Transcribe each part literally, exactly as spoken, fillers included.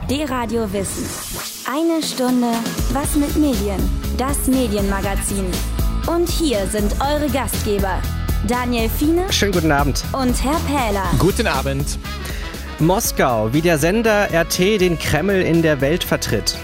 D-Radio Wissen. Eine Stunde Was mit Medien? Das Medienmagazin. Und hier sind eure Gastgeber Daniel Fiene. Schönen guten Abend. Und Herr Pähler. Guten Abend. Moskau, wie der Sender R T den Kreml in der Welt vertritt.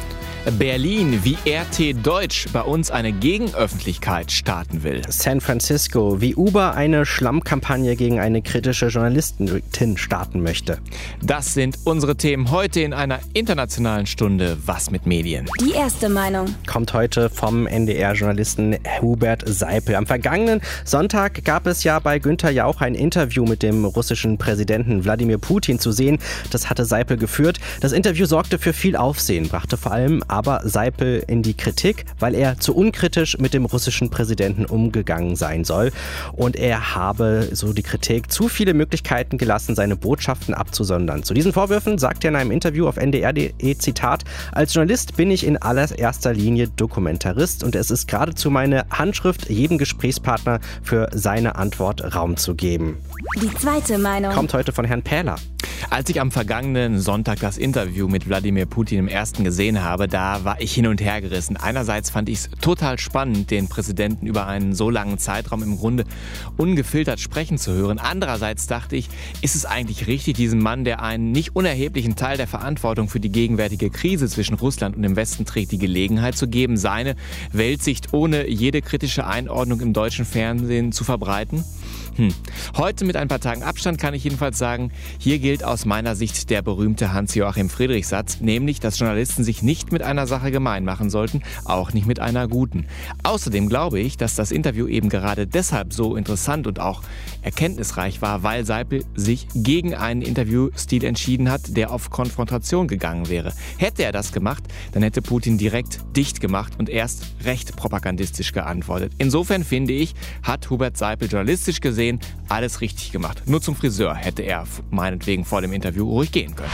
Berlin, wie R T Deutsch bei uns eine Gegenöffentlichkeit starten will. San Francisco, wie Uber eine Schlammkampagne gegen eine kritische Journalistin starten möchte. Das sind unsere Themen heute in einer internationalen Stunde Was mit Medien. Die erste Meinung Kommt heute vom N D R-Journalisten Hubert Seipel. Am vergangenen Sonntag gab es ja bei Günther Jauch ein Interview mit dem russischen Präsidenten Wladimir Putin zu sehen. Das hatte Seipel geführt. Das Interview sorgte für viel Aufsehen, brachte vor allem aber Seipel in die Kritik, weil er zu unkritisch mit dem russischen Präsidenten umgegangen sein soll. Und er habe, so die Kritik, zu viele Möglichkeiten gelassen, seine Botschaften abzusondern. Zu diesen Vorwürfen sagt er in einem Interview auf N D R punkt de, Zitat, als Journalist bin ich in allererster Linie Dokumentarist und es ist geradezu meine Handschrift, jedem Gesprächspartner für seine Antwort Raum zu geben. Die zweite Meinung Kommt heute von Herrn Pähler. Als ich am vergangenen Sonntag das Interview mit Wladimir Putin im ersten gesehen habe, da war ich hin und her gerissen. Einerseits fand ich es total spannend, den Präsidenten über einen so langen Zeitraum im Grunde ungefiltert sprechen zu hören. Andererseits dachte ich, ist es eigentlich richtig, diesem Mann, der einen nicht unerheblichen Teil der Verantwortung für die gegenwärtige Krise zwischen Russland und dem Westen trägt, die Gelegenheit zu geben, seine Weltsicht ohne jede kritische Einordnung im deutschen Fernsehen zu verbreiten? Hm. Heute mit ein paar Tagen Abstand kann ich jedenfalls sagen, hier gilt aus meiner Sicht der berühmte Hans-Joachim Friedrich-Satz, nämlich, dass Journalisten sich nicht mit einer Sache gemein machen sollten, auch nicht mit einer guten. Außerdem glaube ich, dass das Interview eben gerade deshalb so interessant und auch erkenntnisreich war, weil Seipel sich gegen einen Interviewstil entschieden hat, der auf Konfrontation gegangen wäre. Hätte er das gemacht, dann hätte Putin direkt dicht gemacht und erst recht propagandistisch geantwortet. Insofern finde ich, hat Hubert Seipel journalistisch gesehen alles richtig gemacht. Nur zum Friseur hätte er meinetwegen vor dem Interview ruhig gehen können.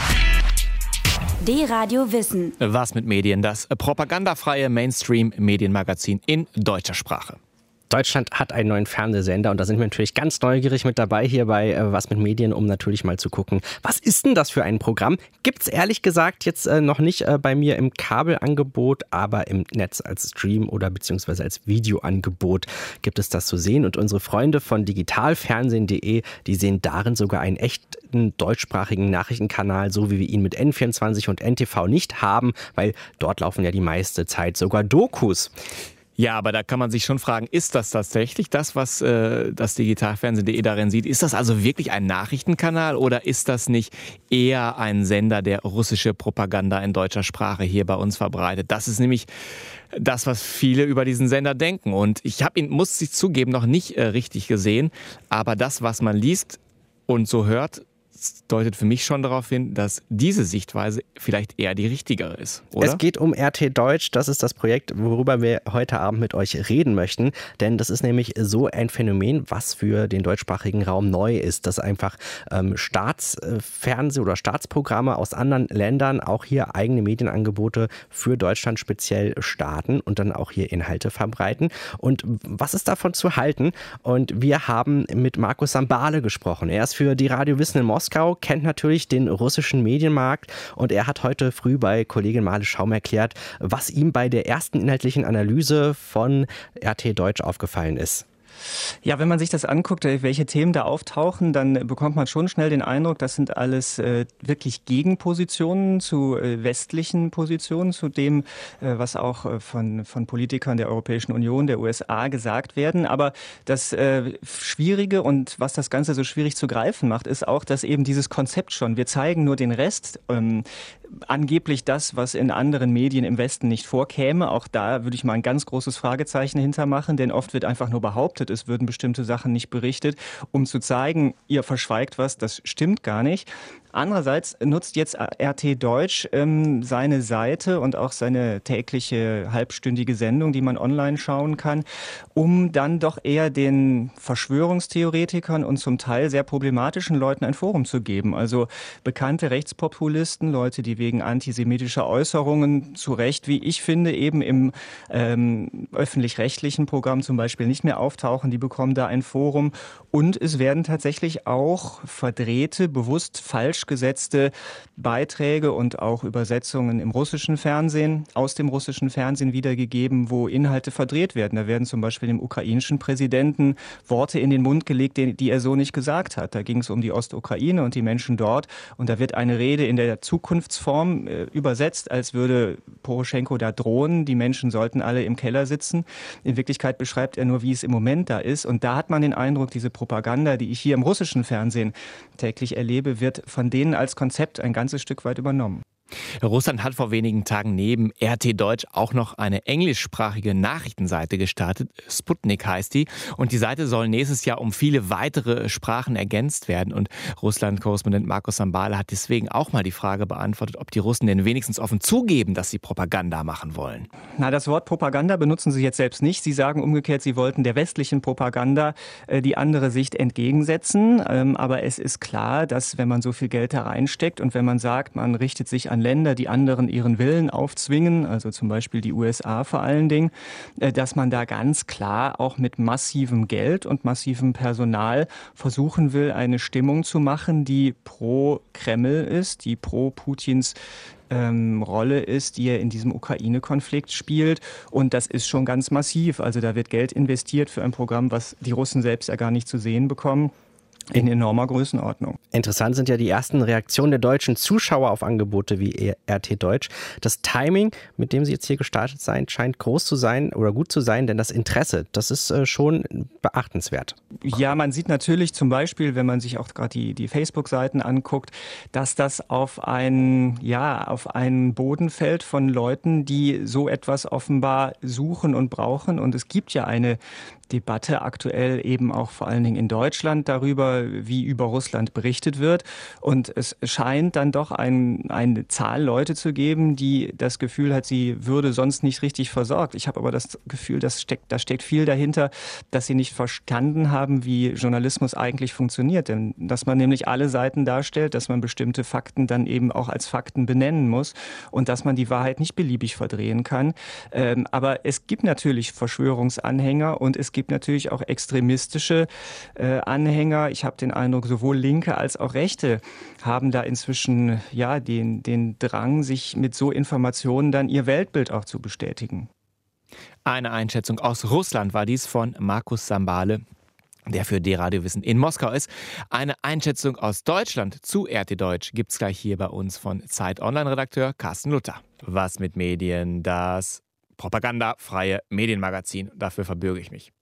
D-Radio Wissen. Was mit Medien? Das propagandafreie Mainstream-Medienmagazin in deutscher Sprache. Deutschland hat einen neuen Fernsehsender und da sind wir natürlich ganz neugierig mit dabei hier bei äh, Was mit Medien, um natürlich mal zu gucken, was ist denn das für ein Programm? Gibt's ehrlich gesagt jetzt äh, noch nicht äh, bei mir im Kabelangebot, aber im Netz als Stream oder beziehungsweise als Videoangebot gibt es das zu sehen. Und unsere Freunde von digitalfernsehen punkt de, die sehen darin sogar einen echten deutschsprachigen Nachrichtenkanal, so wie wir ihn mit N vierundzwanzig und N T V nicht haben, weil dort laufen ja die meiste Zeit sogar Dokus. Ja, aber da kann man sich schon fragen, ist das tatsächlich das, was äh, das digitalfernsehen punkt de darin sieht? Ist das also wirklich ein Nachrichtenkanal oder ist das nicht eher ein Sender, der russische Propaganda in deutscher Sprache hier bei uns verbreitet? Das ist nämlich das, was viele über diesen Sender denken. Und ich habe ihn, muss ich zugeben, noch nicht äh, richtig gesehen. Aber das, was man liest und so hört, deutet für mich schon darauf hin, dass diese Sichtweise vielleicht eher die richtigere ist, oder? Es geht um R T Deutsch, das ist das Projekt, worüber wir heute Abend mit euch reden möchten, denn das ist nämlich so ein Phänomen, was für den deutschsprachigen Raum neu ist, dass einfach ähm, Staatsfernseh- oder Staatsprogramme aus anderen Ländern auch hier eigene Medienangebote für Deutschland speziell starten und dann auch hier Inhalte verbreiten. Und was ist davon zu halten? Und wir haben mit Markus Sambale gesprochen. Er ist für die Radio Wissen in Moskau, kennt natürlich den russischen Medienmarkt und er hat heute früh bei Kollegin Male Schaum erklärt, was ihm bei der ersten inhaltlichen Analyse von R T Deutsch aufgefallen ist. Ja, wenn man sich das anguckt, welche Themen da auftauchen, dann bekommt man schon schnell den Eindruck, das sind alles äh, wirklich Gegenpositionen zu äh, westlichen Positionen, zu dem, äh, was auch äh, von, von Politikern der Europäischen Union, der U S A gesagt werden. Aber das äh, Schwierige und was das Ganze so schwierig zu greifen macht, ist auch, dass eben dieses Konzept schon, wir zeigen nur den Rest, ähm, angeblich das, was in anderen Medien im Westen nicht vorkäme. Auch da würde ich mal ein ganz großes Fragezeichen hintermachen, denn oft wird einfach nur behauptet, es würden bestimmte Sachen nicht berichtet, um zu zeigen, ihr verschweigt was, das stimmt gar nicht. Andererseits nutzt jetzt R T Deutsch ähm, seine Seite und auch seine tägliche halbstündige Sendung, die man online schauen kann, um dann doch eher den Verschwörungstheoretikern und zum Teil sehr problematischen Leuten ein Forum zu geben. Also bekannte Rechtspopulisten, Leute, die wegen antisemitischer Äußerungen zu Recht, wie ich finde, eben im ähm, öffentlich-rechtlichen Programm zum Beispiel nicht mehr auftauchen, die bekommen da ein Forum. Und es werden tatsächlich auch verdrehte, bewusst falsch Deutsch gesetzte Beiträge und auch Übersetzungen im russischen Fernsehen, aus dem russischen Fernsehen wiedergegeben, wo Inhalte verdreht werden. Da werden zum Beispiel dem ukrainischen Präsidenten Worte in den Mund gelegt, die, die er so nicht gesagt hat. Da ging es um die Ostukraine und die Menschen dort. Und da wird eine Rede in der Zukunftsform äh, übersetzt, als würde Poroschenko da drohen. Die Menschen sollten alle im Keller sitzen. In Wirklichkeit beschreibt er nur, wie es im Moment da ist. Und da hat man den Eindruck, diese Propaganda, die ich hier im russischen Fernsehen täglich erlebe, wird von denen als Konzept ein ganzes Stück weit übernommen. Russland hat vor wenigen Tagen neben R T Deutsch auch noch eine englischsprachige Nachrichtenseite gestartet. Sputnik heißt die. Und die Seite soll nächstes Jahr um viele weitere Sprachen ergänzt werden. Und Russland-Korrespondent Markus Sambale hat deswegen auch mal die Frage beantwortet, ob die Russen denn wenigstens offen zugeben, dass sie Propaganda machen wollen. Na, das Wort Propaganda benutzen sie jetzt selbst nicht. Sie sagen umgekehrt, sie wollten der westlichen Propaganda äh, die andere Sicht entgegensetzen. Ähm, aber es ist klar, dass wenn man so viel Geld da reinsteckt und wenn man sagt, man richtet sich an Länder, die anderen ihren Willen aufzwingen, also zum Beispiel die U S A vor allen Dingen, dass man da ganz klar auch mit massivem Geld und massivem Personal versuchen will, eine Stimmung zu machen, die pro Kreml ist, die pro Putins Ähm, Rolle ist, die er in diesem Ukraine-Konflikt spielt. Und das ist schon ganz massiv. Also da wird Geld investiert für ein Programm, was die Russen selbst ja gar nicht zu sehen bekommen. In enormer Größenordnung. Interessant sind ja die ersten Reaktionen der deutschen Zuschauer auf Angebote wie R T Deutsch. Das Timing, mit dem sie jetzt hier gestartet sind, scheint groß zu sein oder gut zu sein, denn das Interesse, das ist äh, schon beachtenswert. Ja, man sieht natürlich zum Beispiel, wenn man sich auch gerade die, die Facebook-Seiten anguckt, dass das auf einen, ja, auf einen Boden fällt von Leuten, die so etwas offenbar suchen und brauchen. Und es gibt ja eine Debatte aktuell eben auch vor allen Dingen in Deutschland darüber, wie über Russland berichtet wird. Und es scheint dann doch ein, eine Zahl Leute zu geben, die das Gefühl hat, sie würde sonst nicht richtig versorgt. Ich habe aber das Gefühl, das steckt, da steckt viel dahinter, dass sie nicht verstanden haben, wie Journalismus eigentlich funktioniert. Denn dass man nämlich alle Seiten darstellt, dass man bestimmte Fakten dann eben auch als Fakten benennen muss und dass man die Wahrheit nicht beliebig verdrehen kann. Ähm, aber es gibt natürlich Verschwörungsanhänger und es gibt natürlich auch extremistische äh, Anhänger. Ich habe den Eindruck, sowohl Linke als auch Rechte haben da inzwischen ja den, den Drang, sich mit so Informationen dann ihr Weltbild auch zu bestätigen. Eine Einschätzung aus Russland war dies von Markus Sambale, der für D-Radio Wissen in Moskau ist. Eine Einschätzung aus Deutschland zu R T Deutsch gibt es gleich hier bei uns von Zeit-Online-Redakteur Carsten Luther. Was mit Medien? Das propagandafreie Medienmagazin. Dafür verbürge ich mich.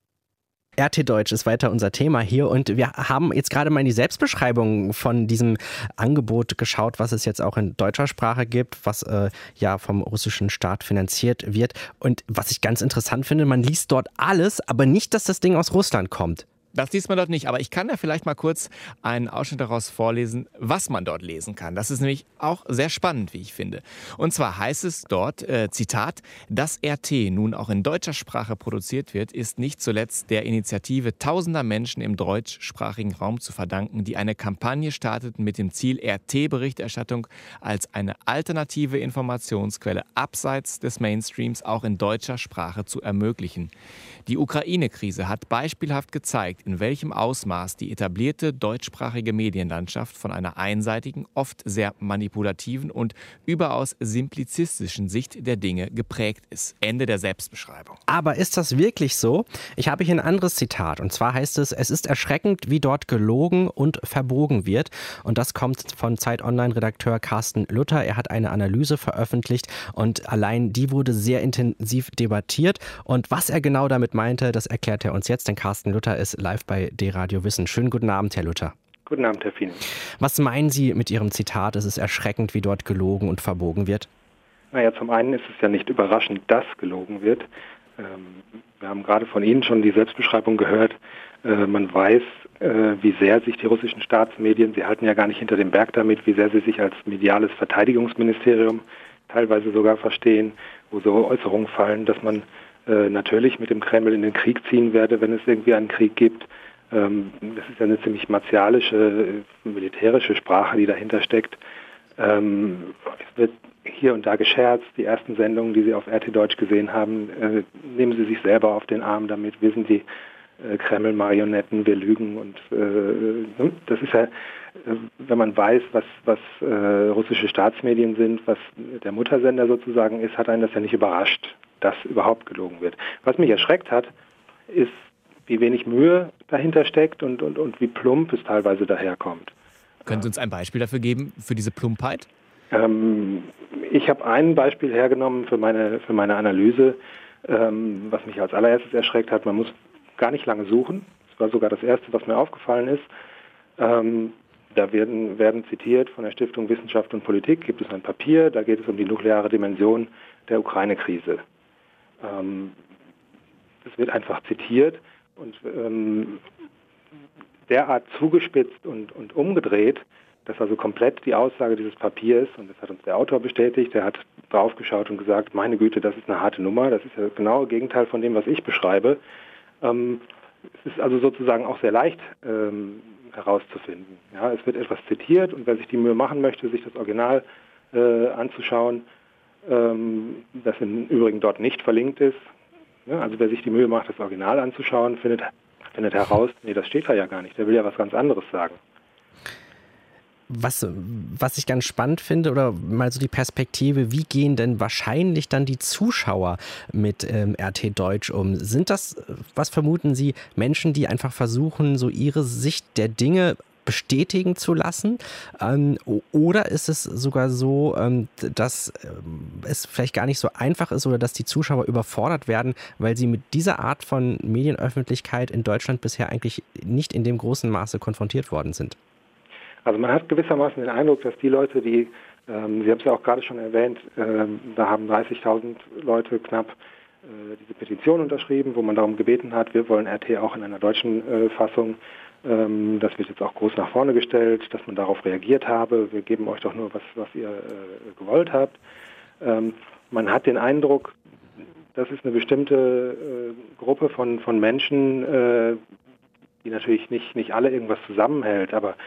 R T Deutsch ist weiter unser Thema hier und wir haben jetzt gerade mal in die Selbstbeschreibung von diesem Angebot geschaut, was es jetzt auch in deutscher Sprache gibt, was äh, ja vom russischen Staat finanziert wird. Und was ich ganz interessant finde, man liest dort alles, aber nicht, dass das Ding aus Russland kommt. Das liest man dort nicht, aber ich kann ja vielleicht mal kurz einen Ausschnitt daraus vorlesen, was man dort lesen kann. Das ist nämlich auch sehr spannend, wie ich finde. Und zwar heißt es dort, äh, Zitat, dass R T nun auch in deutscher Sprache produziert wird, ist nicht zuletzt der Initiative tausender Menschen im deutschsprachigen Raum zu verdanken, die eine Kampagne starteten mit dem Ziel, R T-Berichterstattung als eine alternative Informationsquelle abseits des Mainstreams auch in deutscher Sprache zu ermöglichen. Die Ukraine-Krise hat beispielhaft gezeigt, in welchem Ausmaß die etablierte deutschsprachige Medienlandschaft von einer einseitigen, oft sehr manipulativen und überaus simplizistischen Sicht der Dinge geprägt ist. Ende der Selbstbeschreibung. Aber ist das wirklich so? Ich habe hier ein anderes Zitat und zwar heißt es, es ist erschreckend, wie dort gelogen und verbogen wird. Und das kommt von Zeit-Online-Redakteur Carsten Luther. Er hat eine Analyse veröffentlicht und allein die wurde sehr intensiv debattiert. Und was er genau damit meinte, das erklärt er uns jetzt, denn Carsten Luther ist live bei D-Radio Wissen. Schönen guten Abend, Herr Luther. Guten Abend, Herr Fien. Was meinen Sie mit Ihrem Zitat, es ist erschreckend, wie dort gelogen und verbogen wird? Naja, zum einen ist es ja nicht überraschend, dass gelogen wird. Ähm, wir haben gerade von Ihnen schon die Selbstbeschreibung gehört. Äh, man weiß, äh, wie sehr sich die russischen Staatsmedien, sie halten ja gar nicht hinter dem Berg damit, wie sehr sie sich als mediales Verteidigungsministerium teilweise sogar verstehen, wo so Äußerungen fallen, dass man äh, natürlich mit dem Kreml in den Krieg ziehen werde, wenn es irgendwie einen Krieg gibt. Ähm, das ist ja eine ziemlich martialische, militärische Sprache, die dahinter steckt. Ähm, es wird hier und da gescherzt. Die ersten Sendungen, die Sie auf R T Deutsch gesehen haben, äh, nehmen Sie sich selber auf den Arm damit. Wir sind die äh, Kreml-Marionetten, wir lügen. Und äh, das ist ja, äh, wenn man weiß, was, was äh, russische Staatsmedien sind, was der Muttersender sozusagen ist, hat einen das ja nicht überrascht, dass überhaupt gelogen wird. Was mich erschreckt hat, ist, wie wenig Mühe dahinter steckt und, und, und wie plump es teilweise daherkommt. Können Sie uns ein Beispiel dafür geben, für diese Plumpheit? Ähm, ich habe ein Beispiel hergenommen für meine, für meine Analyse, ähm, was mich als allererstes erschreckt hat. Man muss gar nicht lange suchen. Das war sogar das Erste, was mir aufgefallen ist. Ähm, da werden, werden zitiert von der Stiftung Wissenschaft und Politik, gibt es ein Papier, da geht es um die nukleare Dimension der Ukraine-Krise. Ähm, es wird einfach zitiert und ähm, derart zugespitzt und, und umgedreht, dass also komplett die Aussage dieses Papiers, und das hat uns der Autor bestätigt, der hat draufgeschaut und gesagt, meine Güte, das ist eine harte Nummer, das ist ja genau das Gegenteil von dem, was ich beschreibe. Ähm, es ist also sozusagen auch sehr leicht ähm, herauszufinden. Ja, es wird etwas zitiert und wer sich die Mühe machen möchte, sich das Original äh, anzuschauen, ähm, das im Übrigen dort nicht verlinkt ist, ja, also wer sich die Mühe macht, das Original anzuschauen, findet findet heraus, nee, das steht da ja gar nicht, der will ja was ganz anderes sagen. Was, was ich ganz spannend finde, oder mal so die Perspektive, wie gehen denn wahrscheinlich dann die Zuschauer mit ähm, R T Deutsch um? Sind das, was vermuten Sie, Menschen, die einfach versuchen, so ihre Sicht der Dinge bestätigen zu lassen? Ähm, oder ist es sogar so, ähm, dass ähm, es vielleicht gar nicht so einfach ist oder dass die Zuschauer überfordert werden, weil sie mit dieser Art von Medienöffentlichkeit in Deutschland bisher eigentlich nicht in dem großen Maße konfrontiert worden sind? Also man hat gewissermaßen den Eindruck, dass die Leute, die, ähm, Sie haben es ja auch gerade schon erwähnt, ähm, da haben dreißigtausend Leute knapp äh, diese Petition unterschrieben, wo man darum gebeten hat, wir wollen R T auch in einer deutschen äh, Fassung. Ähm, das wird jetzt auch groß nach vorne gestellt, dass man darauf reagiert habe. Wir geben euch doch nur, was, was ihr äh, gewollt habt. Ähm, man hat den Eindruck, das ist eine bestimmte äh, Gruppe von, von Menschen, äh, die natürlich nicht, nicht alle irgendwas zusammenhält, aber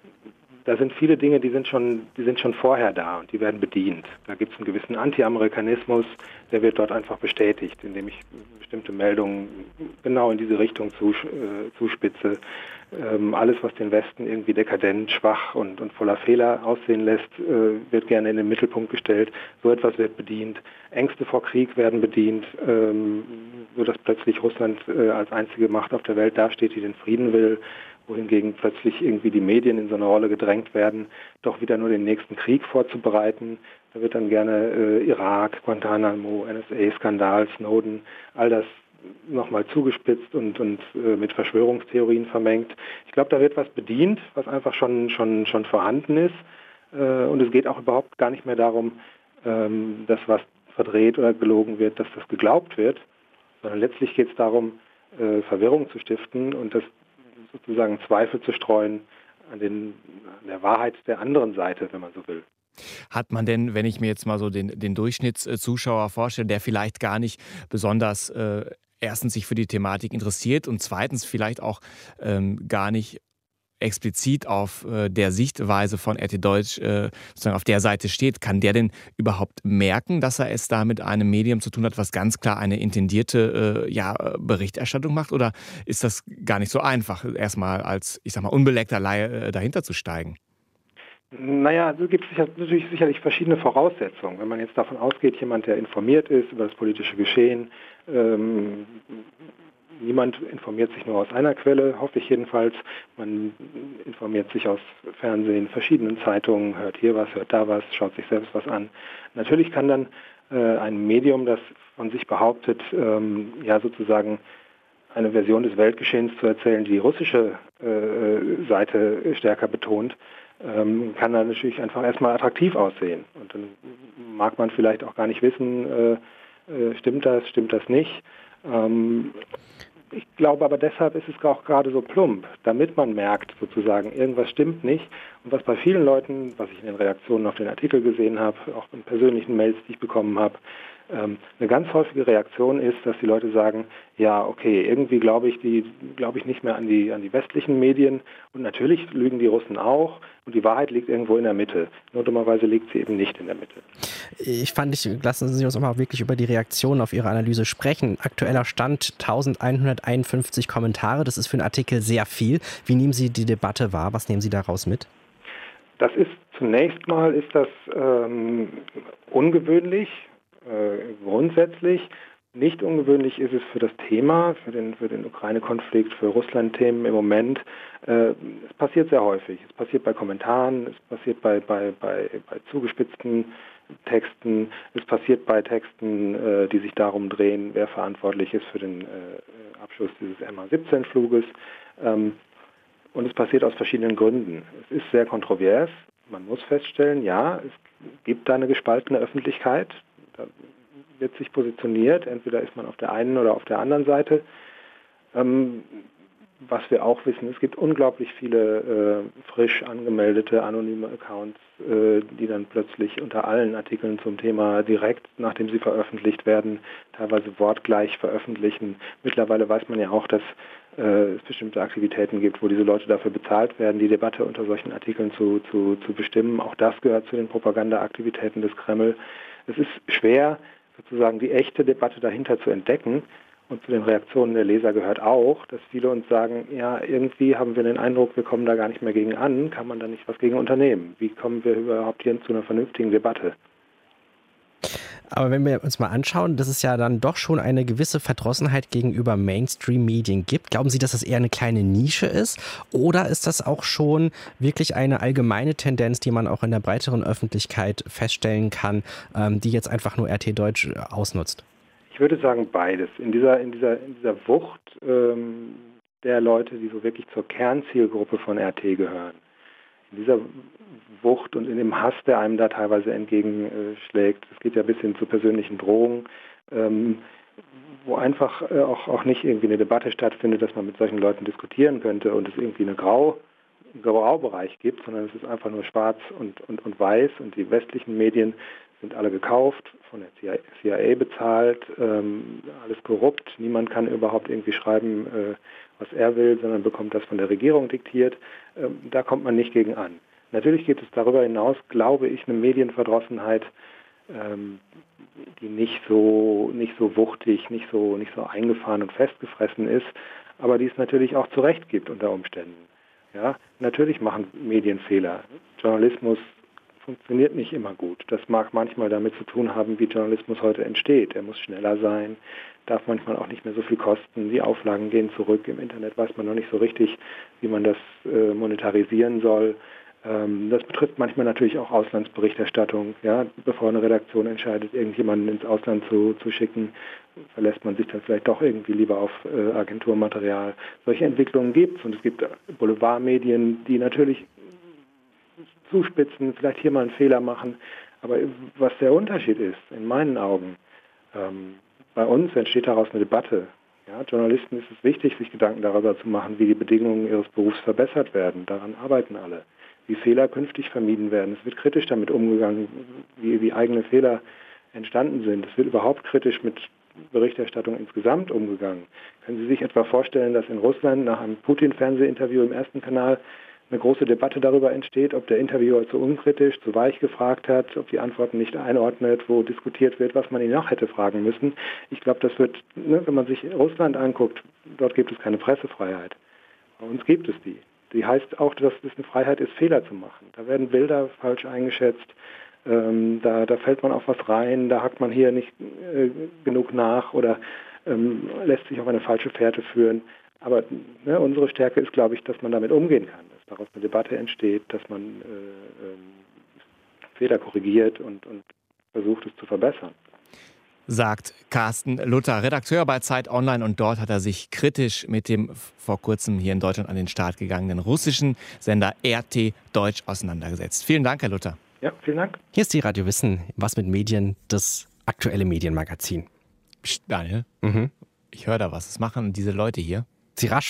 da sind viele Dinge, die sind schon, die sind schon vorher da und die werden bedient. Da gibt es einen gewissen Anti-Amerikanismus, der wird dort einfach bestätigt, indem ich bestimmte Meldungen genau in diese Richtung zus, äh, zuspitze. Ähm, alles, was den Westen irgendwie dekadent, schwach und, und voller Fehler aussehen lässt, äh, wird gerne in den Mittelpunkt gestellt. So etwas wird bedient. Ängste vor Krieg werden bedient, ähm, sodass plötzlich Russland äh, als einzige Macht auf der Welt dasteht, die den Frieden will, wohingegen plötzlich irgendwie die Medien in so eine Rolle gedrängt werden, doch wieder nur den nächsten Krieg vorzubereiten. Da wird dann gerne äh, Irak, Guantanamo, N S A-Skandal, Snowden, all das nochmal zugespitzt und, und äh, mit Verschwörungstheorien vermengt. Ich glaube, da wird was bedient, was einfach schon, schon, schon vorhanden ist. Äh, und es geht auch überhaupt gar nicht mehr darum, ähm, dass was verdreht oder gelogen wird, dass das geglaubt wird, sondern letztlich geht es darum, äh, Verwirrung zu stiften und das sozusagen Zweifel zu streuen an, den, an der Wahrheit der anderen Seite, wenn man so will. Hat man denn, wenn ich mir jetzt mal so den, den Durchschnittszuschauer vorstelle, der vielleicht gar nicht besonders äh, erstens sich für die Thematik interessiert und zweitens vielleicht auch ähm, gar nicht explizit auf äh, der Sichtweise von R T Deutsch äh, sozusagen auf der Seite steht, kann der denn überhaupt merken, dass er es da mit einem Medium zu tun hat, was ganz klar eine intendierte äh, ja, Berichterstattung macht? Oder ist das gar nicht so einfach, erstmal als, ich sag mal, unbeleckter Laie äh, dahinter zu steigen? Naja, also gibt es sicher, natürlich sicherlich verschiedene Voraussetzungen. Wenn man jetzt davon ausgeht, jemand, der informiert ist über das politische Geschehen, ähm, niemand informiert sich nur aus einer Quelle, hoffe ich jedenfalls. Man informiert sich aus Fernsehen, verschiedenen Zeitungen, hört hier was, hört da was, schaut sich selbst was an. Natürlich kann dann äh, ein Medium, das von sich behauptet, ähm, ja sozusagen eine Version des Weltgeschehens zu erzählen, die die russische äh, Seite stärker betont, ähm, kann dann natürlich einfach erstmal attraktiv aussehen. Und dann mag man vielleicht auch gar nicht wissen, äh, äh, stimmt das, stimmt das nicht. Ähm, ich glaube aber deshalb ist es auch gerade so plump, damit man merkt sozusagen, irgendwas stimmt nicht Und was bei vielen Leuten, was ich in den Reaktionen auf den Artikel gesehen habe, auch in persönlichen Mails, die ich bekommen habe, eine ganz häufige Reaktion ist, dass die Leute sagen, ja, okay, irgendwie glaube ich die, glaube ich nicht mehr an die, an die westlichen Medien und natürlich lügen die Russen auch und die Wahrheit liegt irgendwo in der Mitte. Nur dummerweise liegt sie eben nicht in der Mitte. Ich fand, ich, lassen Sie uns auch wirklich über die Reaktionen auf Ihre Analyse sprechen. Aktueller Stand eintausendeinhunderteinundfünfzig Kommentare, das ist für einen Artikel sehr viel. Wie nehmen Sie die Debatte wahr? Was nehmen Sie daraus mit? Das ist, zunächst mal ist das ähm, ungewöhnlich. Äh, grundsätzlich. Nicht ungewöhnlich ist es für das Thema, für den, für den Ukraine-Konflikt, für Russland-Themen im Moment. Äh, es passiert sehr häufig. Es passiert bei Kommentaren, es passiert bei, bei, bei, bei zugespitzten Texten, es passiert bei Texten, äh, die sich darum drehen, wer verantwortlich ist für den äh, Abschuss dieses M H siebzehn Fluges. Ähm, und es passiert aus verschiedenen Gründen. Es ist sehr kontrovers. Man muss feststellen, ja, es gibt da eine gespaltene Öffentlichkeit. Da wird sich positioniert, entweder ist man auf der einen oder auf der anderen Seite. Ähm, was wir auch wissen, es gibt unglaublich viele äh, frisch angemeldete anonyme Accounts, äh, die dann plötzlich unter allen Artikeln zum Thema direkt, nachdem sie veröffentlicht werden, teilweise wortgleich veröffentlichen. Mittlerweile weiß man ja auch, dass äh, es bestimmte Aktivitäten gibt, wo diese Leute dafür bezahlt werden, die Debatte unter solchen Artikeln zu, zu, zu bestimmen. Auch das gehört zu den Propagandaaktivitäten des Kreml. Es ist schwer, sozusagen die echte Debatte dahinter zu entdecken. Und zu den Reaktionen der Leser gehört auch, dass viele uns sagen, ja, irgendwie haben wir den Eindruck, wir kommen da gar nicht mehr gegen an. Kann man da nicht was gegen unternehmen? Wie kommen wir überhaupt hier zu einer vernünftigen Debatte? Aber wenn wir uns mal anschauen, dass es ja dann doch schon eine gewisse Verdrossenheit gegenüber Mainstream-Medien gibt, glauben Sie, dass das eher eine kleine Nische ist? Oder ist das auch schon wirklich eine allgemeine Tendenz, die man auch in der breiteren Öffentlichkeit feststellen kann, die jetzt einfach nur R T Deutsch ausnutzt? Ich würde sagen beides. In dieser, in dieser, in dieser Wucht ähm, der Leute, die so wirklich zur Kernzielgruppe von R T gehören, in dieser Wucht und in dem Hass, der einem da teilweise entgegenschlägt, es geht ja bis hin zu persönlichen Drohungen, ähm, wo einfach äh, auch, auch nicht irgendwie eine Debatte stattfindet, dass man mit solchen Leuten diskutieren könnte und es irgendwie eine Grau, einen Graubereich gibt, sondern es ist einfach nur schwarz und, und, und weiß und die westlichen Medien sind alle gekauft, von der C I A bezahlt, ähm, alles korrupt. Niemand kann überhaupt irgendwie schreiben, äh, was er will, sondern bekommt das von der Regierung diktiert. Ähm, da kommt man nicht gegen an. Natürlich gibt es darüber hinaus, glaube ich, eine Medienverdrossenheit, ähm, die nicht so, nicht so wuchtig, nicht so, nicht so eingefahren und festgefressen ist, aber die es natürlich auch zu Recht gibt unter Umständen. Ja, natürlich machen Medien Fehler. Journalismus funktioniert nicht immer gut. Das mag manchmal damit zu tun haben, wie Journalismus heute entsteht. Er muss schneller sein, darf manchmal auch nicht mehr so viel kosten. Die Auflagen gehen zurück. Im Internet weiß man noch nicht so richtig, wie man das äh, monetarisieren soll. Ähm, das betrifft manchmal natürlich auch Auslandsberichterstattung. Ja? Bevor eine Redaktion entscheidet, irgendjemanden ins Ausland zu, zu schicken, verlässt man sich dann vielleicht doch irgendwie lieber auf äh, Agenturmaterial. Solche Entwicklungen gibt es und es gibt Boulevardmedien, die natürlich zuspitzen, vielleicht hier mal einen Fehler machen. Aber was der Unterschied ist, in meinen Augen, ähm, bei uns entsteht daraus eine Debatte. Ja, Journalisten ist es wichtig, sich Gedanken darüber zu machen, wie die Bedingungen ihres Berufs verbessert werden. Daran arbeiten alle. Wie Fehler künftig vermieden werden. Es wird kritisch damit umgegangen, wie, wie eigene Fehler entstanden sind. Es wird überhaupt kritisch mit Berichterstattung insgesamt umgegangen. Können Sie sich etwa vorstellen, dass in Russland nach einem Putin-Fernsehinterview im ersten Kanal eine große Debatte darüber entsteht, ob der Interviewer zu unkritisch, zu weich gefragt hat, ob die Antworten nicht einordnet, wo diskutiert wird, was man ihn noch hätte fragen müssen. Ich glaube, das wird, ne, wenn man sich Russland anguckt, dort gibt es keine Pressefreiheit. Bei uns gibt es die. Die heißt auch, dass es eine Freiheit ist, Fehler zu machen. Da werden Bilder falsch eingeschätzt, ähm, da, da fällt man auf was rein, da hakt man hier nicht äh, genug nach oder ähm, lässt sich auf eine falsche Fährte führen. Aber ne, unsere Stärke ist, glaube ich, dass man damit umgehen kann, dass daraus eine Debatte entsteht, dass man äh, äh, Fehler korrigiert und, und versucht, es zu verbessern. Sagt Carsten Luther, Redakteur bei Zeit Online, und dort hat er sich kritisch mit dem vor kurzem hier in Deutschland an den Start gegangenen russischen Sender R T Deutsch auseinandergesetzt. Vielen Dank, Herr Luther. Ja, vielen Dank. Hier ist die Radio Wissen, was mit Medien, das aktuelle Medienmagazin. Psst, Daniel, Mhm. ich höre da was. Was machen diese Leute hier? Sie rascheln.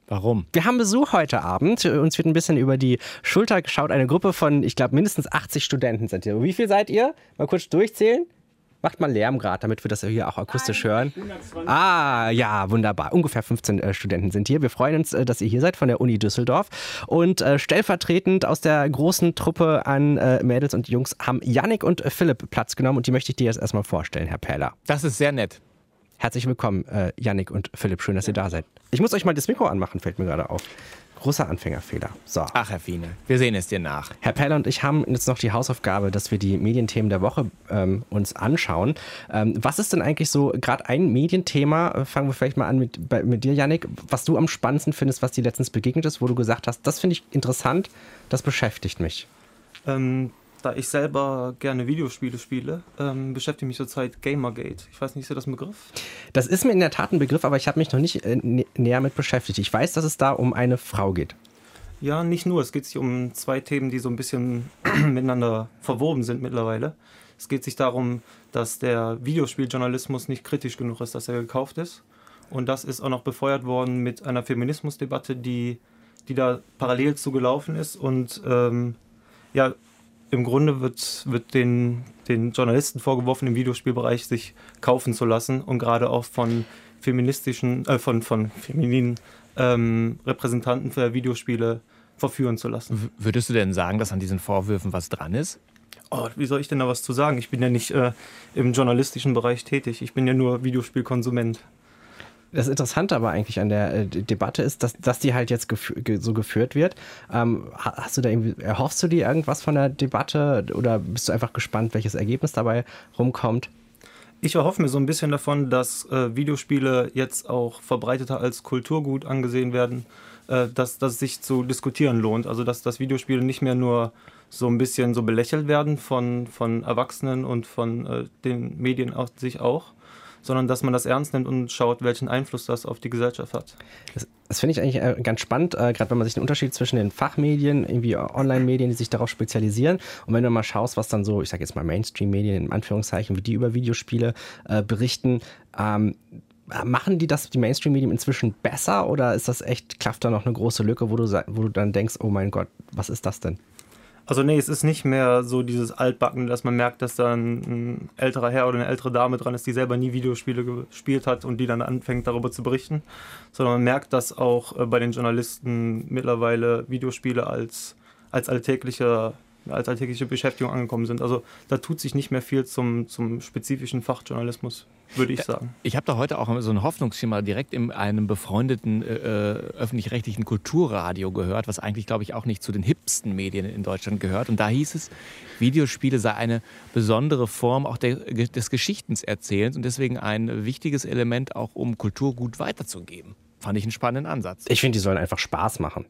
Warum? Wir haben Besuch heute Abend. Uns wird ein bisschen über die Schulter geschaut. Eine Gruppe von, ich glaube, mindestens achtzig Studenten sind hier. Wie viel seid ihr? Mal kurz durchzählen. Macht mal Lärm gerade, damit wir das hier auch akustisch hören. hundertzwanzig. Ah, ja, wunderbar. Ungefähr fünfzehn äh, Studenten sind hier. Wir freuen uns, äh, dass ihr hier seid von der Uni Düsseldorf. Und äh, stellvertretend aus der großen Truppe an äh, Mädels und Jungs haben Yannick und äh, Philipp Platz genommen. Und die möchte ich dir jetzt erstmal vorstellen, Herr Pähler. Das ist sehr nett. Herzlich willkommen, äh, Yannick und Philipp. Schön, dass ihr da seid. Ich muss euch mal das Mikro anmachen, fällt mir gerade auf. Großer Anfängerfehler. So. Ach, Herr Fiene, wir sehen es dir nach. Herr Pähler und ich haben jetzt noch die Hausaufgabe, dass wir die Medienthemen der Woche ähm, uns anschauen. Ähm, was ist denn eigentlich so gerade ein Medienthema, fangen wir vielleicht mal an mit, bei, mit dir, Yannick, was du am spannendsten findest, was dir letztens begegnet ist, wo du gesagt hast, das finde ich interessant, das beschäftigt mich? Ähm, da ich selber gerne Videospiele spiele, ähm, beschäftige mich zurzeit Gamergate. Ich weiß nicht, ist das ein Begriff? Das ist mir in der Tat ein Begriff, aber ich habe mich noch nicht äh, nä- näher mit beschäftigt. Ich weiß, dass es da um eine Frau geht. Ja, nicht nur. Es geht sich um zwei Themen, die so ein bisschen miteinander verwoben sind mittlerweile. Es geht sich darum, dass der Videospieljournalismus nicht kritisch genug ist, dass er gekauft ist. Und das ist auch noch befeuert worden mit einer Feminismusdebatte, die, die da parallel zu gelaufen ist. Und ähm, ja, im Grunde wird, wird den, den Journalisten vorgeworfen, im Videospielbereich sich kaufen zu lassen und gerade auch von feministischen, äh, von, von femininen ähm, Repräsentanten für Videospiele verführen zu lassen. W- würdest du denn sagen, dass an diesen Vorwürfen was dran ist? Oh, wie soll ich denn da was zu sagen? Ich bin ja nicht äh, im journalistischen Bereich tätig. Ich bin ja nur Videospielkonsument. Das Interessante aber eigentlich an der äh, Debatte ist, dass, dass die halt jetzt gef- ge- so geführt wird. Ähm, hast du da irgendwie, erhoffst du dir irgendwas von der Debatte oder bist du einfach gespannt, welches Ergebnis dabei rumkommt? Ich erhoffe mir so ein bisschen davon, dass äh, Videospiele jetzt auch verbreiteter als Kulturgut angesehen werden, äh, dass, dass es sich zu diskutieren lohnt. Also dass, dass Videospiele nicht mehr nur so ein bisschen so belächelt werden von, von Erwachsenen und von äh, den Medien auch, sich auch, sondern dass man das ernst nimmt und schaut, welchen Einfluss das auf die Gesellschaft hat. Das, das finde ich eigentlich äh, ganz spannend, äh, gerade wenn man sich den Unterschied zwischen den Fachmedien, irgendwie Online-Medien, die sich darauf spezialisieren und wenn du mal schaust, was dann so, ich sage jetzt mal Mainstream-Medien in Anführungszeichen, wie die über Videospiele äh, berichten, ähm, machen die das, die Mainstream-Medien inzwischen besser oder ist das echt, klafft da noch eine große Lücke, wo du, wo du dann denkst, oh mein Gott, was ist das denn? Also nee, es ist nicht mehr so dieses Altbacken, dass man merkt, dass da ein, ein älterer Herr oder eine ältere Dame dran ist, die selber nie Videospiele gespielt hat und die dann anfängt, darüber zu berichten, sondern man merkt, dass auch äh, bei den Journalisten mittlerweile Videospiele als, als, alltägliche, als alltägliche Beschäftigung angekommen sind. Also da tut sich nicht mehr viel zum, zum spezifischen Fachjournalismus, würde ich sagen. Ich habe da heute auch so ein Hoffnungsschimmer direkt in einem befreundeten äh, öffentlich-rechtlichen Kulturradio gehört, was eigentlich, glaube ich, auch nicht zu den hipsten Medien in Deutschland gehört. Und da hieß es, Videospiele sei eine besondere Form auch der, des Geschichtenerzählens und deswegen ein wichtiges Element auch, um Kulturgut weiterzugeben. Fand ich einen spannenden Ansatz. Ich finde, die sollen einfach Spaß machen.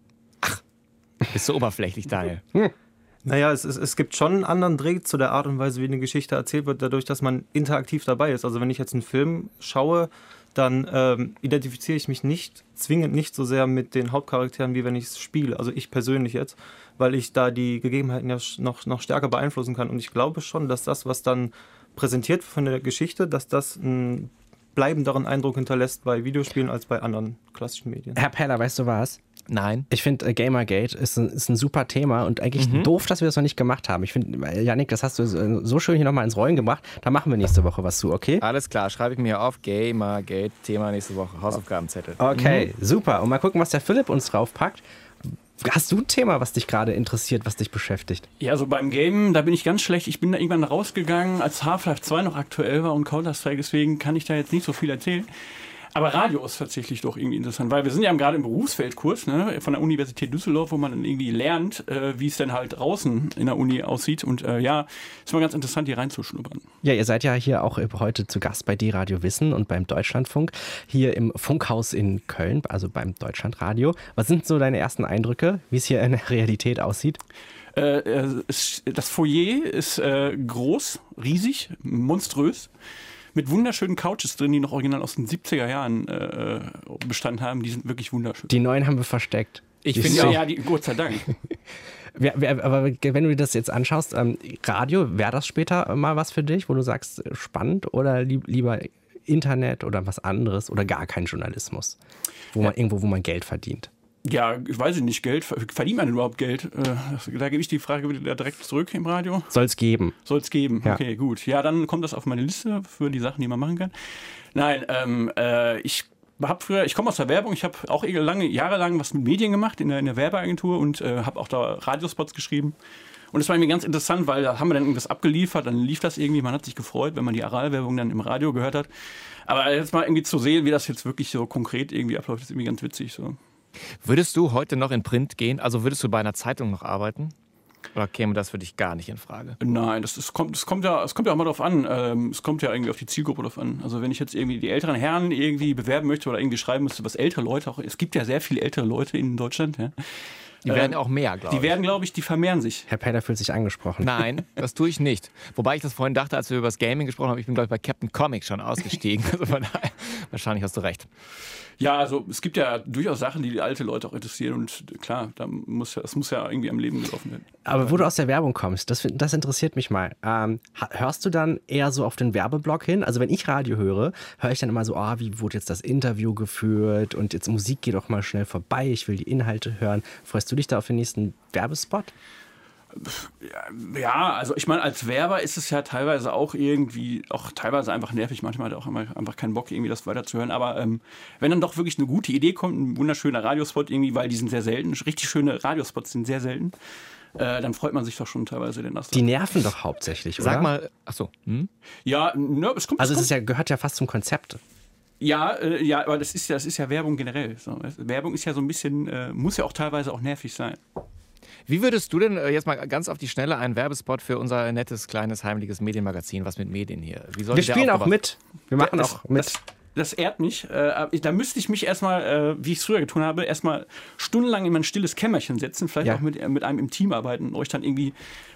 Bist so oberflächlich, Daniel. Hm. Naja, es, es, es gibt schon einen anderen Dreh zu der Art und Weise, wie eine Geschichte erzählt wird, dadurch, dass man interaktiv dabei ist. Also wenn ich jetzt einen Film schaue, dann ähm, identifiziere ich mich nicht, zwingend nicht so sehr mit den Hauptcharakteren, wie wenn ich es spiele. Also ich persönlich jetzt, weil ich da die Gegebenheiten ja noch, noch stärker beeinflussen kann. Und ich glaube schon, dass das, was dann präsentiert von der Geschichte, dass das einen bleibenderen Eindruck hinterlässt bei Videospielen als bei anderen klassischen Medien. Herr Pähler, weißt du was? Nein. Ich finde, äh, Gamergate ist ein, ist ein super Thema und eigentlich Mhm. doof, dass wir das noch nicht gemacht haben. Ich finde, Yannick, das hast du so, so schön hier nochmal ins Rollen gebracht. Da machen wir nächste Woche was zu, okay? Alles klar, schreibe ich mir auf. Gamergate, Thema nächste Woche, Hausaufgabenzettel. Okay, super. Und mal gucken, was der Philipp uns draufpackt. Hast du ein Thema, was dich gerade interessiert, was dich beschäftigt? Ja, also beim Game, da bin ich ganz schlecht. Ich bin da irgendwann rausgegangen, als Half-Life zwei noch aktuell war und Counter-Strike, deswegen kann ich da jetzt nicht so viel erzählen. Aber Radio ist tatsächlich doch irgendwie interessant, weil wir sind ja gerade im Berufsfeldkurs, ne, von der Universität Düsseldorf, wo man dann irgendwie lernt, äh, wie es denn halt draußen in der Uni aussieht. Und äh, ja, ist mal ganz interessant, hier reinzuschnuppern. Ja, ihr seid ja hier auch heute zu Gast bei D-Radio Wissen und beim Deutschlandfunk, hier im Funkhaus in Köln, also beim Deutschlandradio. Was sind so deine ersten Eindrücke, wie es hier in der Realität aussieht? Äh, es, das Foyer ist äh, groß, riesig, monströs. Mit wunderschönen Couches drin, die noch original aus den siebziger Jahren äh, Bestand haben. Die sind wirklich wunderschön. Die neuen haben wir versteckt. Ich Die finde Ja, so- ja, die, Gott sei Dank. Wer- wer- Aber wenn du dir das jetzt anschaust, ähm, Radio, wäre das später mal was für dich, wo du sagst, äh, spannend oder lieb, lieber Internet oder was anderes oder gar kein Journalismus, wo man irgendwo, wo man Geld verdient? Ja, ich weiß nicht, Geld. Verdient man denn überhaupt Geld? Da gebe ich die Frage wieder direkt zurück im Radio. Soll es geben. Soll es geben, ja. Okay, gut. Ja, dann kommt das auf meine Liste für die Sachen, die man machen kann. Nein, ähm, äh, ich habe früher, ich komme aus der Werbung, ich habe auch lange, jahrelang was mit Medien gemacht in der, in der Werbeagentur und äh, habe auch da Radiospots geschrieben. Und das war mir ganz interessant, weil da haben wir dann irgendwas abgeliefert, dann lief das irgendwie, man hat sich gefreut, wenn man die Aral-Werbung dann im Radio gehört hat. Aber jetzt mal irgendwie zu sehen, wie das jetzt wirklich so konkret irgendwie abläuft, ist irgendwie ganz witzig so. Würdest du heute noch in Print gehen? Also würdest du bei einer Zeitung noch arbeiten? Oder käme das für dich gar nicht in Frage? Nein, das, das, kommt, das, kommt, ja, das kommt ja auch mal drauf an. Ähm, es kommt ja irgendwie auf die Zielgruppe drauf an. Also wenn ich jetzt irgendwie die älteren Herren irgendwie bewerben möchte oder irgendwie schreiben müsste, was ältere Leute auch... Es gibt ja sehr viele ältere Leute in Deutschland, ja. Die werden auch mehr, glaube ich. Die werden, glaube ich, die vermehren sich. Herr Peller fühlt sich angesprochen. Nein, das tue ich nicht. Wobei ich das vorhin dachte, als wir über das Gaming gesprochen haben, ich bin, glaube ich, bei Captain Comic schon ausgestiegen. Also von daher, wahrscheinlich hast du recht. Ja, also es gibt ja durchaus Sachen, die die alte Leute auch interessieren und klar, da muss ja, das muss ja irgendwie am Leben gelaufen werden. Aber wo du aus der Werbung kommst, das, das interessiert mich mal. Ähm, hörst du dann eher so auf den Werbeblock hin? Also wenn ich Radio höre, höre ich dann immer so, ah, oh, wie wurde jetzt das Interview geführt und jetzt Musik geht doch mal schnell vorbei, ich will die Inhalte hören. Freust du dich da auf den nächsten Werbespot? Ja, also ich meine, als Werber ist es ja teilweise auch irgendwie, auch teilweise einfach nervig, manchmal hat er auch immer einfach keinen Bock, irgendwie das weiterzuhören, aber ähm, wenn dann doch wirklich eine gute Idee kommt, ein wunderschöner Radiospot irgendwie, weil die sind sehr selten, richtig schöne Radiospots sind sehr selten, äh, dann freut man sich doch schon teilweise den Ast. Die nerven doch hauptsächlich, oder? Sag mal, achso. Hm? Ja, ne, es kommt. Also es es ist kommt. ja, gehört ja fast zum Konzept. Ja, äh, ja, aber das ist ja, das ist ja Werbung generell. So. Werbung ist ja so ein bisschen, äh, muss ja auch teilweise auch nervig sein. Wie würdest du denn jetzt mal ganz auf die Schnelle einen Werbespot für unser nettes, kleines, heimliches Medienmagazin, was mit Medien hier? Wie soll Wir der spielen auch aufgebaut- mit. Wir machen das, auch mit. Das, das ehrt mich. Äh, da müsste ich mich erstmal, äh, wie ich es früher getan habe, erstmal stundenlang in mein stilles Kämmerchen setzen, vielleicht Ja. auch mit, mit einem im Team arbeiten und euch dann irgendwie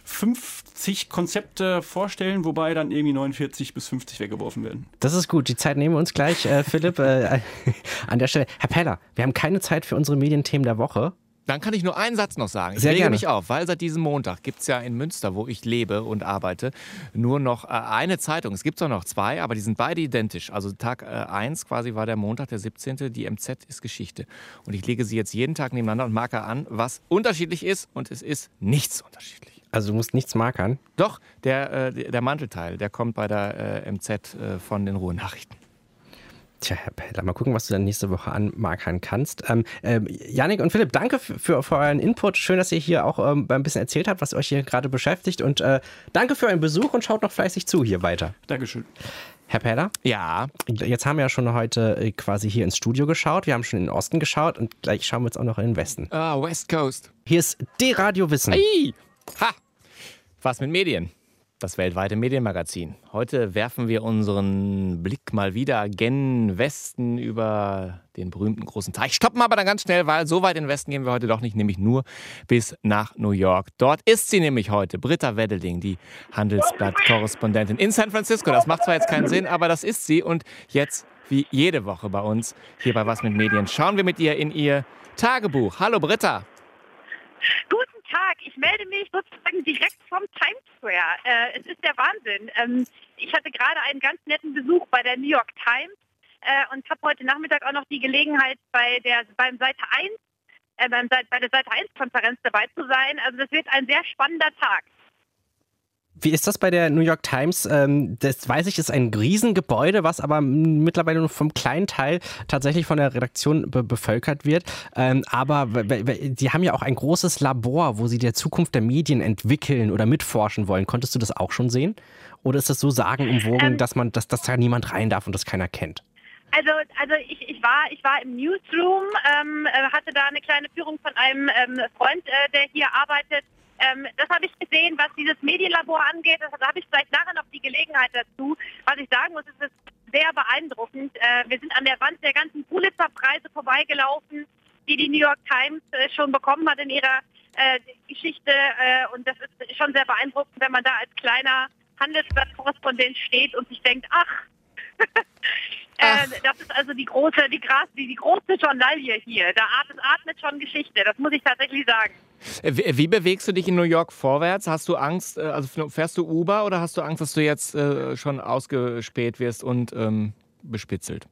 fünfzig Konzepte vorstellen, wobei dann irgendwie neunundvierzig bis fünfzig weggeworfen werden. Das ist gut. Die Zeit nehmen wir uns gleich, äh, Philipp, äh, an der Stelle. Herr Peller, wir haben keine Zeit für unsere Medienthemen der Woche. Dann kann ich nur einen Satz noch sagen. Ich Sehr rege gerne. mich auf, weil seit diesem Montag gibt es ja in Münster, wo ich lebe und arbeite, nur noch äh, eine Zeitung. Es gibt auch noch zwei, aber die sind beide identisch. Also Tag eins äh, quasi war der Montag, der siebzehnte Die M Z ist Geschichte. Und ich lege sie jetzt jeden Tag nebeneinander und marke an, was unterschiedlich ist. Und es ist nichts unterschiedlich. Also du musst nichts markern. Doch, der, äh, der Mantelteil, der kommt bei der äh, M Z äh, von den Ruhrnachrichten. Tja, Herr Peller, mal gucken, was du dann nächste Woche anmarkern kannst. Ähm, äh, Jannik und Philipp, danke für, für, für euren Input. Schön, dass ihr hier auch ähm, ein bisschen erzählt habt, was euch hier gerade beschäftigt. Und äh, danke für euren Besuch und schaut noch fleißig zu hier weiter. Dankeschön. Herr Peller? Ja. Jetzt haben wir ja schon heute äh, quasi hier ins Studio geschaut. Wir haben schon in den Osten geschaut und gleich schauen wir jetzt auch noch in den Westen. Ah, West Coast. Hier ist D-Radio Wissen. Ei! Ha! Was mit Medien? Das weltweite Medienmagazin. Heute werfen wir unseren Blick mal wieder gen Westen über den berühmten großen Teich. Stoppen aber dann ganz schnell, weil so weit in den Westen gehen wir heute doch nicht, nämlich nur bis nach New York. Dort ist sie nämlich heute, Britta Weddeling, die Handelsblatt-Korrespondentin in San Francisco. Das macht zwar jetzt keinen Sinn, aber das ist sie. Und jetzt, wie jede Woche bei uns, hier bei Was mit Medien, schauen wir mit ihr in ihr Tagebuch. Hallo Britta. Guten Tag, ich melde mich sozusagen direkt vom Times Square. Äh, es ist der Wahnsinn. Ähm, ich hatte gerade einen ganz netten Besuch bei der New York Times äh, und habe heute Nachmittag auch noch die Gelegenheit, bei der beim Seite eins, äh, beim, bei der Seite eins Konferenz dabei zu sein. Also das wird ein sehr spannender Tag. Wie ist das bei der New York Times? Ähm, das weiß ich, ist ein Riesengebäude, was aber mittlerweile nur vom kleinen Teil tatsächlich von der Redaktion be- bevölkert wird. Ähm, aber die haben ja auch ein großes Labor, wo sie die Zukunft der Medien entwickeln oder mitforschen wollen. Konntest du das auch schon sehen? Oder ist das so sagenumwogen, ähm, dass man, dass, dass da niemand rein darf und das keiner kennt? Also, also ich, ich war, ich war im Newsroom, ähm, hatte da eine kleine Führung von einem ähm, Freund, äh, der hier arbeitet. Ähm, das habe ich gesehen, was dieses Medienlabor angeht. Das, da habe ich vielleicht nachher noch die Gelegenheit dazu. Was ich sagen muss, es ist sehr beeindruckend. Äh, wir sind an der Wand der ganzen Pulitzer-Preise vorbeigelaufen, die die New York Times äh, schon bekommen hat in ihrer äh, Geschichte. Äh, und das ist schon sehr beeindruckend, wenn man da als kleiner Handelsblatt-Korrespondent steht und sich denkt, ach, Äh, das ist also die große, die, die, die große Journalie hier. Da atmet, atmet schon Geschichte, das muss ich tatsächlich sagen. Wie, wie bewegst du dich in New York vorwärts? Hast du Angst, also fährst du Uber oder hast du Angst, dass du jetzt äh, schon ausgespäht wirst und ähm, bespitzelt?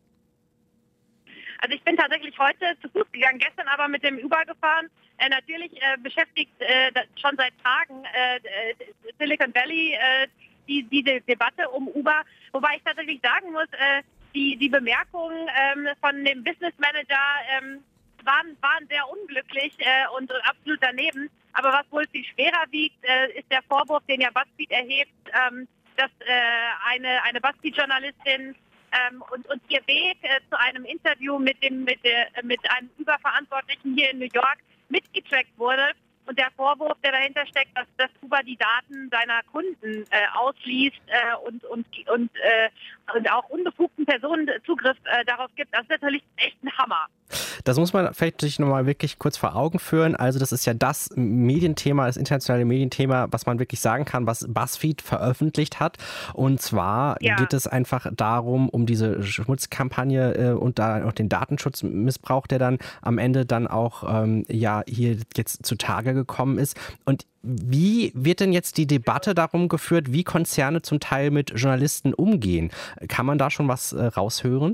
Also ich bin tatsächlich heute zu Fuß gegangen, gestern aber mit dem Uber gefahren. Äh, natürlich äh, beschäftigt äh, schon seit Tagen äh, Silicon Valley äh, die, diese Debatte um Uber. Wobei ich tatsächlich sagen muss, äh, die, die Bemerkungen ähm, von dem Business Manager ähm, waren, waren sehr unglücklich äh, und, und absolut daneben. Aber was wohl viel schwerer wiegt, äh, ist der Vorwurf, den ja BuzzFeed erhebt, ähm, dass äh, eine, eine BuzzFeed-Journalistin Ähm, und, und ihr Weg äh, zu einem Interview mit dem mit, der, mit einem Uber-Verantwortlichen hier in New York mitgetrackt wurde. Und der Vorwurf, der dahinter steckt, dass, dass Uber die Daten seiner Kunden äh, ausliest äh, und, und, und, äh, und auch unbefugten Personen Zugriff äh, darauf gibt, das ist natürlich echt ein Hammer. Das muss man vielleicht sich nochmal wirklich kurz vor Augen führen. Also das ist ja das Medienthema, das internationale Medienthema, was man wirklich sagen kann, was BuzzFeed veröffentlicht hat. Und zwar ja. geht es einfach darum, um diese Schmutzkampagne äh, und da auch den Datenschutzmissbrauch, der dann am Ende dann auch ähm, ja hier jetzt zutage gekommen ist. Und wie wird denn jetzt die Debatte darum geführt, wie Konzerne zum Teil mit Journalisten umgehen? Kann man da schon was äh, raushören?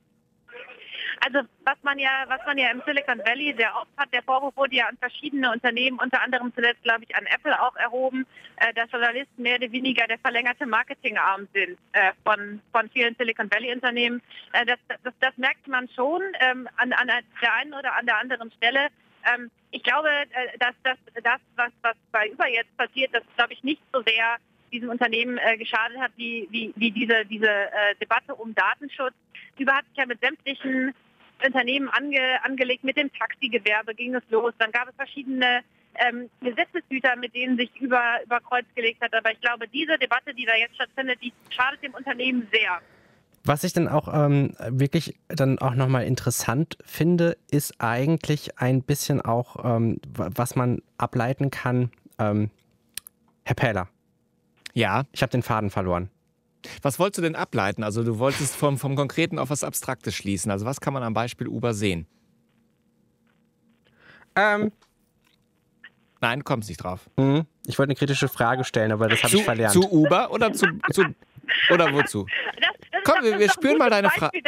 Also was man ja, was man ja im Silicon Valley sehr oft hat, der Vorwurf wurde ja an verschiedene Unternehmen, unter anderem zuletzt, glaube ich, an Apple auch erhoben, äh, dass Journalisten mehr oder weniger der verlängerte Marketingarm sind äh, von, von vielen Silicon Valley Unternehmen. Äh, das, das, das merkt man schon ähm, an, an der einen oder an der anderen Stelle. Ähm, ich glaube, äh, dass, dass das, was, was bei Uber jetzt passiert, das glaube ich nicht so sehr diesem Unternehmen äh, geschadet hat, wie, wie, wie diese, diese äh, Debatte um Datenschutz. Uber hat sich ja mit sämtlichen Unternehmen ange, angelegt, mit dem Taxigewerbe ging es los. Dann gab es verschiedene ähm, Gesetzeshüter, mit denen sich über, über Kreuz gelegt hat. Aber ich glaube, diese Debatte, die da jetzt stattfindet, die schadet dem Unternehmen sehr. Was ich dann auch ähm, wirklich dann auch nochmal interessant finde, ist eigentlich ein bisschen auch, ähm, was man ableiten kann. Ähm, Herr Pähler. Ja? Ich habe den Faden verloren. Was wolltest du denn ableiten? Also du wolltest vom, vom Konkreten auf was Abstraktes schließen. Also was kann man am Beispiel Uber sehen? Ähm. Nein, du kommst nicht drauf. Mhm. Ich wollte eine kritische Frage stellen, aber das habe ich verlernt. Zu Uber oder zu, zu oder wozu? Das, das Komm, wir, wir spüren mal deine Frage.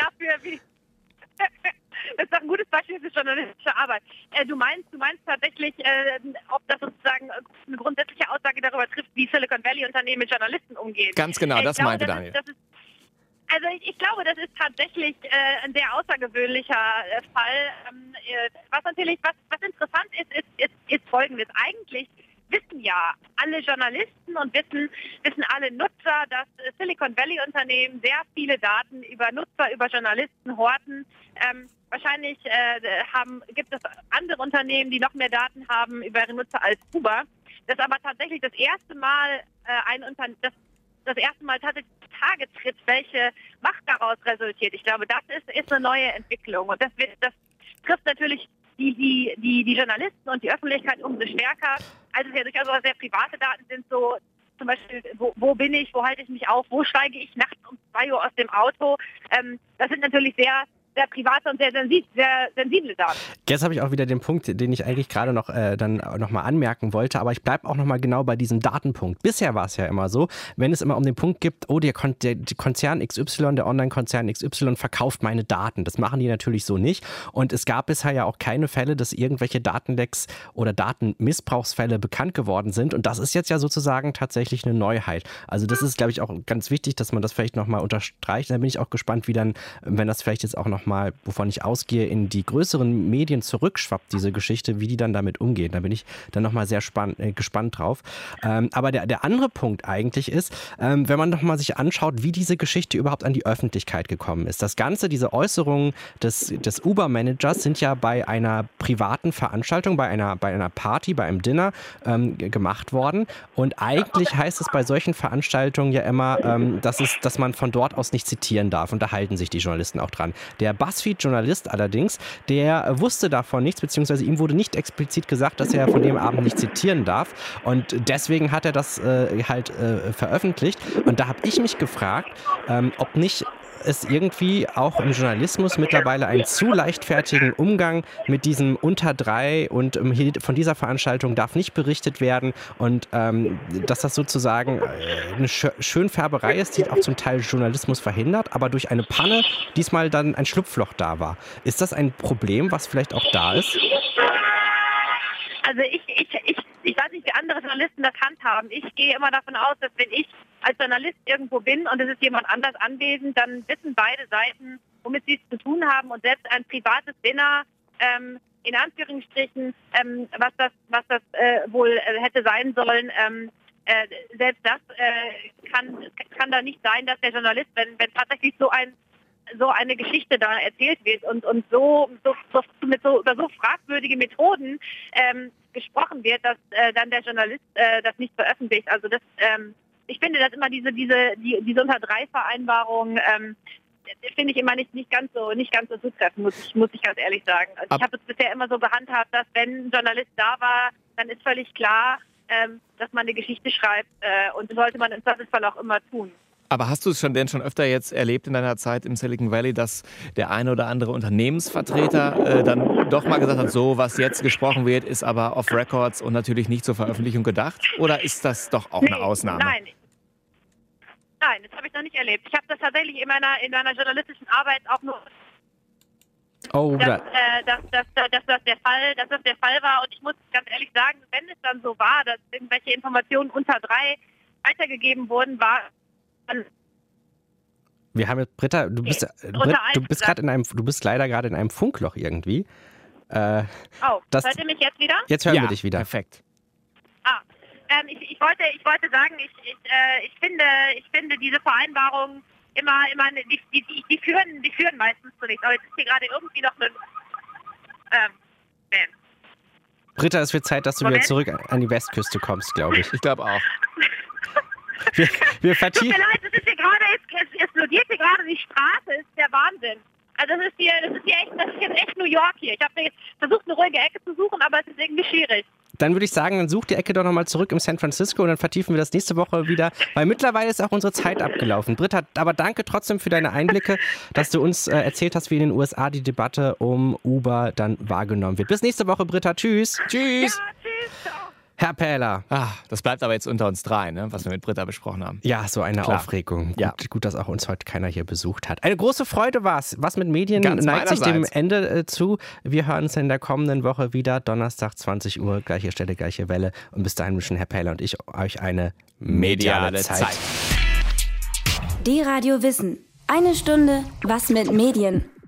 Das ist doch ein gutes Beispiel für journalistische Arbeit. Äh, du meinst, du meinst tatsächlich, äh, ob das sozusagen eine grundsätzliche Aussage darüber trifft, wie Silicon Valley Unternehmen mit Journalisten umgehen. Ganz genau, äh, das glaube, meinte das Daniel. Ist, das ist, also ich, ich glaube, das ist tatsächlich äh, ein sehr außergewöhnlicher äh, Fall. Ähm, äh, was natürlich, was, was interessant ist, ist, ist, ist Folgendes. Eigentlich wissen ja alle Journalisten und wissen, wissen alle Nutzer, dass Silicon Valley Unternehmen sehr viele Daten über Nutzer, über Journalisten horten. Ähm, wahrscheinlich äh, haben, gibt es andere Unternehmen, die noch mehr Daten haben über ihre Nutzer als Uber. Das ist aber tatsächlich das erste Mal äh, ein Unternehmen, das, das erste Mal tatsächlich Tage tritt, welche Macht daraus resultiert. Ich glaube, das ist, ist eine neue Entwicklung und das, wird, das trifft natürlich die, die, die, die Journalisten und die Öffentlichkeit umso stärker. Also es ja durchaus auch sehr private Daten sind, so zum Beispiel, wo, wo bin ich, wo halte ich mich auf, wo steige ich nachts um zwei Uhr aus dem Auto. Ähm, das sind natürlich sehr sehr private und sehr, sensi- sehr sensible Daten. Jetzt habe ich auch wieder den Punkt, den ich eigentlich gerade noch, äh, dann noch mal anmerken wollte, aber ich bleibe auch noch mal genau bei diesem Datenpunkt. Bisher war es ja immer so, wenn es immer um den Punkt gibt, oh, der, Kon- der Konzern X Y, der Online-Konzern X Y verkauft meine Daten. Das machen die natürlich so nicht und es gab bisher ja auch keine Fälle, dass irgendwelche Datenlecks oder Datenmissbrauchsfälle bekannt geworden sind und das ist jetzt ja sozusagen tatsächlich eine Neuheit. Also das ist, glaube ich, auch ganz wichtig, dass man das vielleicht noch mal unterstreicht. Da bin ich auch gespannt, wie dann, wenn das vielleicht jetzt auch noch mal, wovon ich ausgehe, in die größeren Medien zurückschwappt, diese Geschichte, wie die dann damit umgehen. Da bin ich dann noch mal sehr spann- äh, gespannt drauf. Ähm, aber der, der andere Punkt eigentlich ist, ähm, wenn man noch mal sich anschaut, wie diese Geschichte überhaupt an die Öffentlichkeit gekommen ist. Das Ganze, diese Äußerungen des, des Uber-Managers sind ja bei einer privaten Veranstaltung, bei einer, bei einer Party, bei einem Dinner ähm, g- gemacht worden. Und eigentlich heißt es bei solchen Veranstaltungen ja immer, ähm, dass, es, dass man von dort aus nicht zitieren darf. Und da halten sich die Journalisten auch dran. Der BuzzFeed-Journalist allerdings, der wusste davon nichts, beziehungsweise ihm wurde nicht explizit gesagt, dass er von dem Abend nicht zitieren darf. Und deswegen hat er das äh, halt äh, veröffentlicht. Und da habe ich mich gefragt, ähm, ob nicht es irgendwie auch im Journalismus mittlerweile einen zu leichtfertigen Umgang mit diesem unter drei und ähm, hier von dieser Veranstaltung darf nicht berichtet werden und ähm, dass das sozusagen äh, eine Sch- Schönfärberei ist, die auch zum Teil Journalismus verhindert, aber durch eine Panne diesmal dann ein Schlupfloch da war. Ist das ein Problem, was vielleicht auch da ist? Also ich, ich, ich, ich weiß nicht, wie andere Journalisten das handhaben. Ich gehe immer davon aus, dass wenn ich als Journalist irgendwo bin und es ist jemand anders anwesend, dann wissen beide Seiten, womit sie es zu tun haben. Und selbst ein privates Dinner, ähm, in Anführungsstrichen, ähm, was das, was das äh, wohl äh, hätte sein sollen, ähm, äh, selbst das äh, kann, kann da nicht sein, dass der Journalist, wenn, wenn tatsächlich so ein so eine Geschichte da erzählt wird und, und so, so, so mit so über so fragwürdige Methoden ähm, gesprochen wird, dass äh, dann der Journalist äh, das nicht veröffentlicht. Also das, ähm, ich finde, dass immer diese diese die, diese unter drei Vereinbarung ähm, finde ich immer nicht nicht ganz so nicht ganz so zutreffend, muss ich muss ich ganz ehrlich sagen. Also ich habe es bisher immer so gehandhabt, dass wenn ein Journalist da war, dann ist völlig klar, ähm, dass man eine Geschichte schreibt äh, und das sollte man im Zweifelsfall auch immer tun. Aber hast du es schon denn schon öfter jetzt erlebt in deiner Zeit im Silicon Valley, dass der eine oder andere Unternehmensvertreter äh, dann doch mal gesagt hat, so was jetzt gesprochen wird, ist aber off Records und natürlich nicht zur Veröffentlichung gedacht? Oder ist das doch auch nee, eine Ausnahme? Nein, nein, das habe ich noch nicht erlebt. Ich habe das tatsächlich in meiner in meiner journalistischen Arbeit auch nur, Oh, dass, da. äh, dass, dass, dass, dass das der Fall, dass das der Fall war. Und ich muss ganz ehrlich sagen, wenn es dann so war, dass irgendwelche Informationen unter drei weitergegeben wurden, war Wir haben jetzt, Britta, du bist, okay. Britt, du bist gerade in einem, du bist leider gerade in einem Funkloch irgendwie. Äh, oh, das, hört ihr mich jetzt wieder? Jetzt hören ja, wir dich wieder. Perfekt. Ah, ähm, ich, ich wollte, ich wollte sagen, ich, ich, äh, ich finde, ich finde diese Vereinbarungen immer, immer, die, die, die, die führen, die führen meistens zu nichts. Aber jetzt ist hier gerade irgendwie noch ein, ähm, nee. Britta, es wird Zeit, dass du Moment. wieder zurück an die Westküste kommst, glaube ich. Ich glaube auch. Wir, wir Tut mir vertiefen. leid, es ist hier gerade, es, es explodiert hier gerade die Straße, ist der Wahnsinn. Also das ist hier, das ist hier echt, das ist jetzt echt New York hier. Ich habe jetzt versucht, eine ruhige Ecke zu suchen, aber es ist irgendwie schwierig. Dann würde ich sagen, dann such die Ecke doch nochmal zurück im San Francisco und dann vertiefen wir das nächste Woche wieder, weil mittlerweile ist auch unsere Zeit abgelaufen. Britta, aber danke trotzdem für deine Einblicke, dass du uns äh, erzählt hast, wie in den U S A die Debatte um Uber dann wahrgenommen wird. Bis nächste Woche, Britta. Tschüss. Tschüss. Ja, tschüss. Ciao. Herr Pähler. Ah, das bleibt aber jetzt unter uns drei, ne, was wir mit Britta besprochen haben. Ja, so eine Klar. Aufregung. Ja. Gut, gut, dass auch uns heute keiner hier besucht hat. Eine große Freude war's. Was mit Medien Ganz neigt sich dem meinerseits. Ende äh, zu. Wir hören uns in der kommenden Woche wieder. Donnerstag, zwanzig Uhr, gleiche Stelle, gleiche Welle. Und bis dahin wünschen Herr Pähler und ich euch eine mediale, Mediale Zeit. Zeit. D-Radio Wissen. Eine Stunde was mit Medien.